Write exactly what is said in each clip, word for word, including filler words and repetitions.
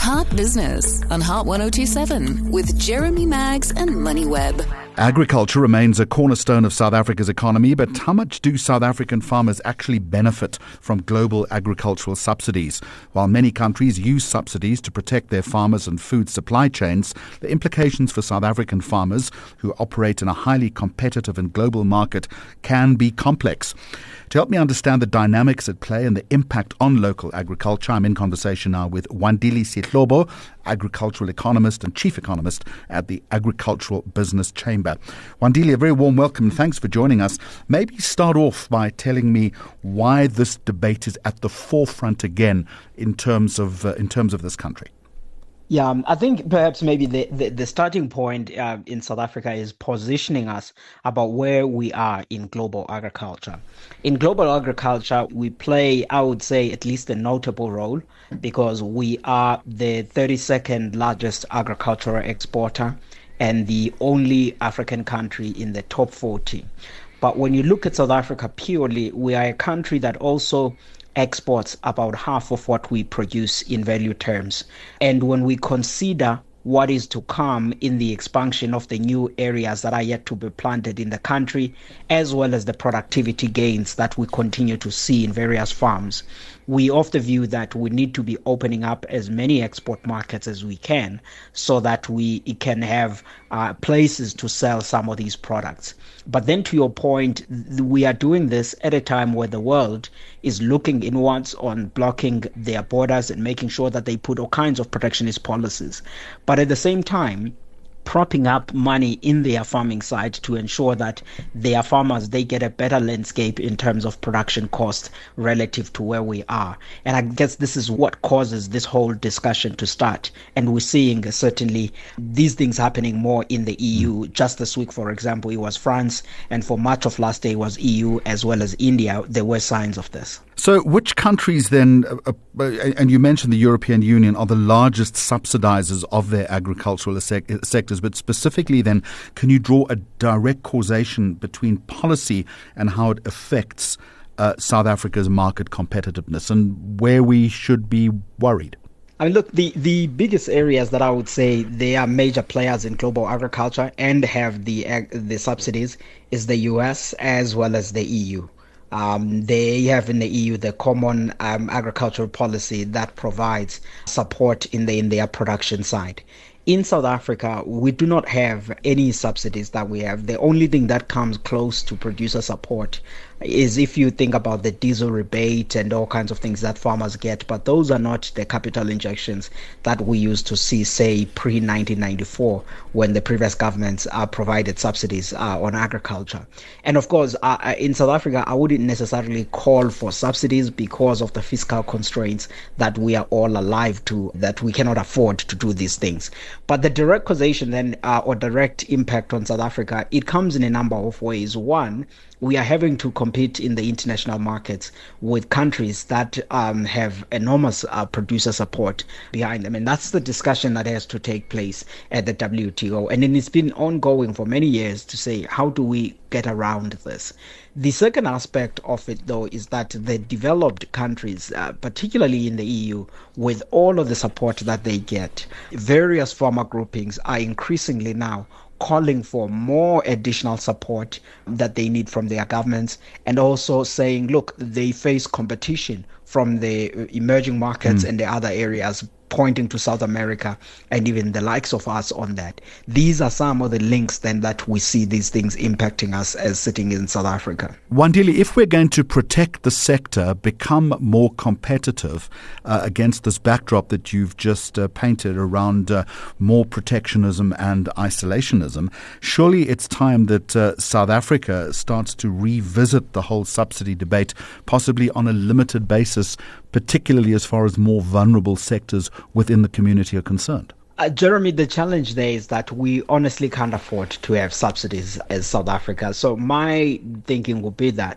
Heart Business on Heart one oh two point seven with Jeremy Maggs and MoneyWeb. Agriculture remains a cornerstone of South Africa's economy, but how much do South African farmers actually benefit from global agricultural subsidies? While many countries use subsidies to protect their farmers and food supply chains, the implications for South African farmers who operate in a highly competitive and global market can be complex. To help me understand the dynamics at play and the impact on local agriculture, I'm in conversation now with Wandile Sihlobo, agricultural economist and chief economist at the Agricultural Business Chamber. Wandile, a very warm welcome and thanks for joining us. Maybe start off by telling me why this debate is at the forefront again in terms of uh, in terms of this country. Yeah, um, I think perhaps maybe the, the, the starting point uh, in South Africa is positioning us about where we are in global agriculture. In global agriculture, we play, I would say, at least a notable role because we are the thirty-second largest agricultural exporter and the only African country in the top forty. But when you look at South Africa purely, we are a country that also exports about half of what we produce in value terms. And when we consider what is to come in the expansion of the new areas that are yet to be planted in the country, as well as the productivity gains that we continue to see in various farms, we of the view that we need to be opening up as many export markets as we can so that we can have uh, places to sell some of these products. But then to your point, we are doing this at a time where the world is looking inwards on blocking their borders and making sure that they put all kinds of protectionist policies. But at the same time, propping up money in their farming side to ensure that their farmers, they get a better landscape in terms of production cost relative to where we are. And I guess this is what causes this whole discussion to start. And we're seeing uh, certainly these things happening more in the E U. Just this week, for example, it was France, and for much of last day it was E U as well as India. There were signs of this. So which countries then, uh, uh, and you mentioned the European Union, are the largest subsidizers of their agricultural sec- sectors, but specifically then, can you draw a direct causation between policy and how it affects uh, South Africa's market competitiveness and where we should be worried? I mean, look, the, the biggest areas that I would say they are major players in global agriculture and have the the subsidies is the U S as well as the E U. Um, they have in the E U the common um, agricultural policy that provides support in the in their production side. In South Africa, we do not have any subsidies that we have. The only thing that comes close to producer support is if you think about the diesel rebate and all kinds of things that farmers get, but those are not the capital injections that we used to see, say, pre nineteen ninety-four, when the previous governments uh, provided subsidies uh, on agriculture. And of course, uh, in South Africa, I wouldn't necessarily call for subsidies because of the fiscal constraints that we are all alive to, that we cannot afford to do these things. But the direct causation then, uh, or direct impact on South Africa, it comes in a number of ways. One, we are having to compete in the international markets with countries that um, have enormous uh, producer support behind them. And that's the discussion that has to take place at the W T O. And then it's been ongoing for many years to say, how do we get around this? The second aspect of it, though, is that the developed countries, uh, particularly in the E U, with all of the support that they get, various farmer groupings are increasingly now calling for more additional support that they need from their governments, and also saying, look, they face competition from the emerging markets mm. and the other areas, pointing to South America and even the likes of us on that. These are some of the links then that we see these things impacting us as sitting in South Africa. Wandile, if we're going to protect the sector, become more competitive uh, against this backdrop that you've just uh, painted around uh, more protectionism and isolationism, surely it's time that uh, South Africa starts to revisit the whole subsidy debate, possibly on a limited basis, particularly as far as more vulnerable sectors within the community are concerned. Uh, Jeremy, the challenge there is that we honestly can't afford to have subsidies as South Africa. So my thinking would be that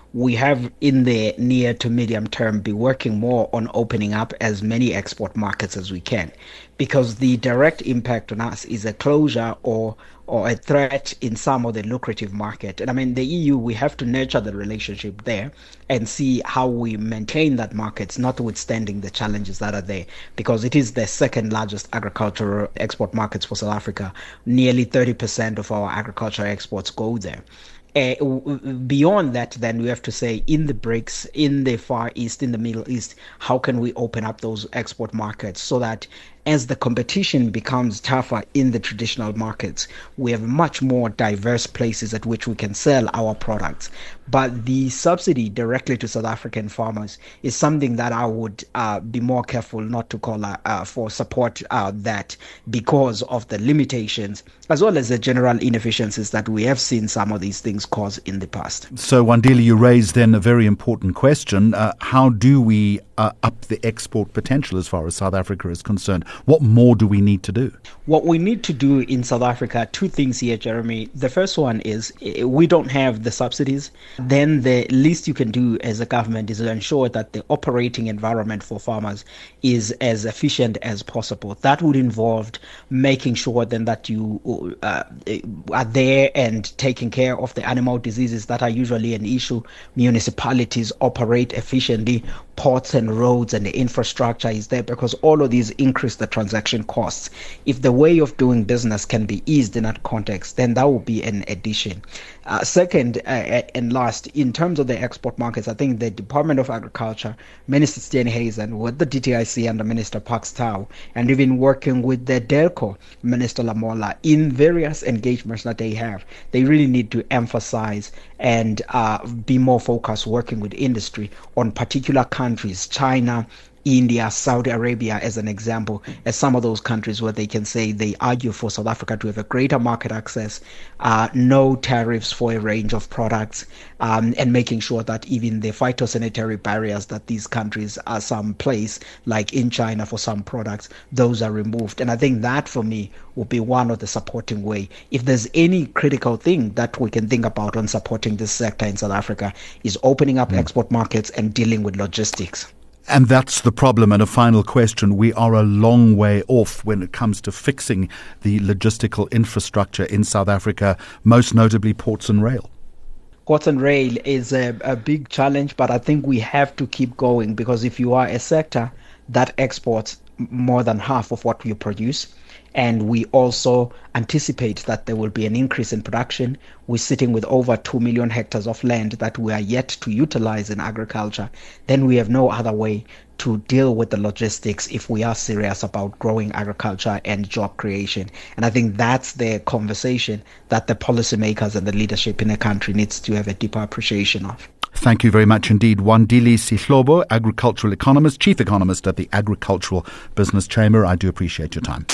we have in the near to medium term be working more on opening up as many export markets as we can, because the direct impact on us is a closure or or a threat in some of the lucrative market. And I mean, the E U, we have to nurture the relationship there and see how we maintain that market, notwithstanding the challenges that are there, because it is the second largest agricultural export markets for South Africa. Nearly thirty percent of our agricultural exports go there. Uh, beyond that, then we have to say in the BRICS, in the Far East, in the Middle East, how can we open up those export markets so that as the competition becomes tougher in the traditional markets, we have much more diverse places at which we can sell our products. But the subsidy directly to South African farmers is something that I would uh, be more careful not to call uh, uh, for support uh, that, because of the limitations as well as the general inefficiencies that we have seen some of these things cause in the past. So, Wandile, you raised then a very important question. Uh, how do we uh, up the export potential as far as South Africa is concerned? What more do we need to do? What we need to do in South Africa, two things here, Jeremy. The first one is we don't have the subsidies. Then the least you can do as a government is to ensure that the operating environment for farmers is as efficient as possible. That would involve making sure then that you uh, are there and taking care of the animal diseases that are usually an issue. Municipalities operate efficiently. Ports and roads and the infrastructure is there, because all of these increase the transaction costs. If the way of doing business can be eased in that context, then that will be an addition. Uh, second uh, and last, in terms of the export markets, I think the Department of Agriculture, Minister Steenhuisen, with the D T I C under Minister Pax Tau, and even working with the DELCO, Minister Lamola, in various engagements that they have, they really need to emphasize and uh, be more focused working with industry on particular countries, China, India, Saudi Arabia, as an example, as some of those countries where they can say they argue for South Africa to have a greater market access, uh, no tariffs for a range of products, um, and making sure that even the phytosanitary barriers that these countries are some place, like in China for some products, those are removed. And I think that for me will be one of the supporting way. If there's any critical thing that we can think about on supporting this sector in South Africa, is opening up mm. export markets and dealing with logistics. And that's the problem. And a final question. We are a long way off when it comes to fixing the logistical infrastructure in South Africa, most notably ports and rail. Ports and rail is a, a big challenge, but I think we have to keep going, because if you are a sector that exports more than half of what you produce, and we also anticipate that there will be an increase in production. We're sitting with over two million hectares of land that we are yet to utilize in agriculture. Then we have no other way to deal with the logistics if we are serious about growing agriculture and job creation. And I think that's the conversation that the policymakers and the leadership in the country needs to have a deeper appreciation of. Thank you very much indeed. Wandile Sihlobo, agricultural economist, chief economist at the Agricultural Business Chamber. I do appreciate your time.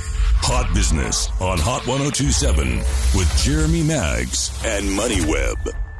Hot Business on Hot one oh two point seven with Jeremy Maggs and MoneyWeb.